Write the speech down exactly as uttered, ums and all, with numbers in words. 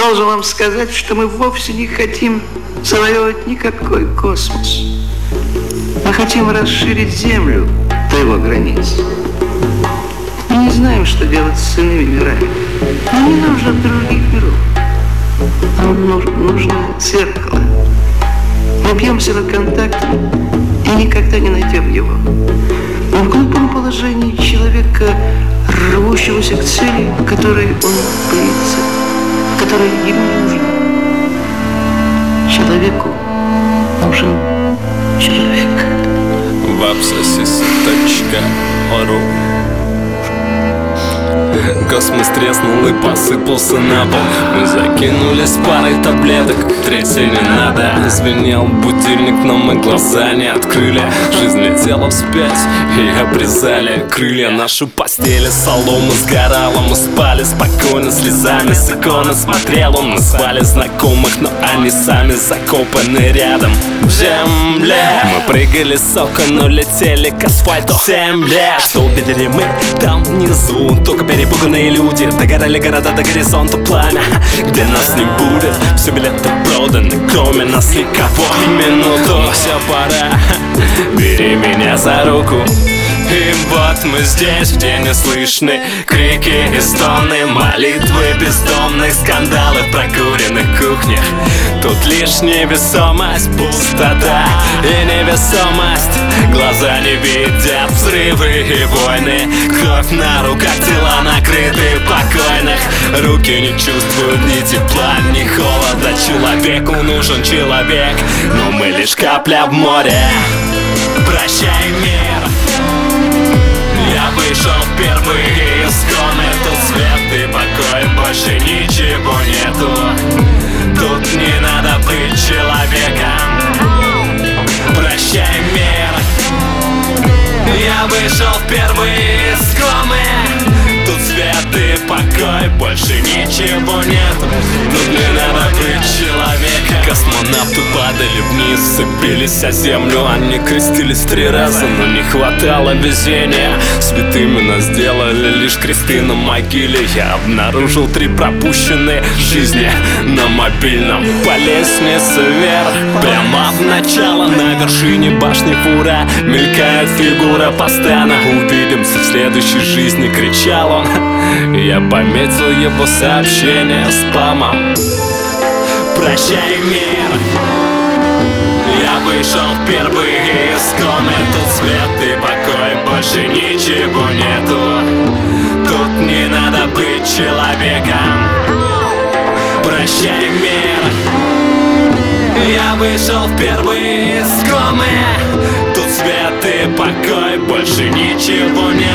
должен вам сказать, что мы вовсе не хотим завоевывать никакой космос. Мы хотим расширить Землю до его границ. Мы не знаем, что делать с иными мирами. Нам не нужно других миров. Нам нужно зеркало. Мы бьемся над контактом и никогда не найдем его. Но в глупом положении человека, рвущегося к цели, которой он боится, которой ему не нужен. Человеку нужен человек. Вапсосис точка ру. Космос треснул и посыпался на пол. Мы закинулись парой таблеток, третьей не надо. Звенел будильник, но мы глаза не открыли. Жизнь летела вспять и обрезали крылья. Наши постели солома сгорала. Мы спали спокойно, слезами с иконы смотрел он. Мы звали знакомых, но они сами закопаны рядом в земле. Мы прыгали с окон, но летели к асфальту. Семь лет, что увидели мы там внизу? Только перепуганные люди. Догорали города до горизонта пламя, где нас не будет. Все билеты проданы, кроме нас никого. Минуту, все пора, бери меня за руку. И вот мы здесь, где не слышны крики и стоны, молитвы бездомных, скандалы в прокуренных кухнях. Тут лишь невесомость, пустота и невесомость. Глаза не видят взрывы и войны. Кровь на руках, тела накрыты покойных. Руки не чувствуют ни тепла, ни холода. Человеку нужен человек, но мы лишь капля в море. Прощай, мир. Я вышел впервые из комнаты. Свет и покой, больше ничего нету. Тут не надо быть человеком. Прощай, мир. Я вышел впервые из комы. Тут свет и покой, больше ничего нету. Тут не надо быть человеком. Космонавты падали вниз, сцепились о землю. Они крестились три раза, но не хватало везения. Святыми нас сделали лишь кресты на могиле. Я обнаружил три пропущенные жизни на мобильном. По лестнице вверх, прямо в начало. На вершине башни фура мелькает фигура. Постоянно увидимся в следующей жизни, кричал он. Я пометил его сообщение спамом. Прощай, мир. Я вышел впервые из комнаты. Тут свет и покой, больше ничего нету. Тут не надо быть человеком. Прощай, мир. Я вышел впервые из комы. Тут свет и покой, больше ничего нету.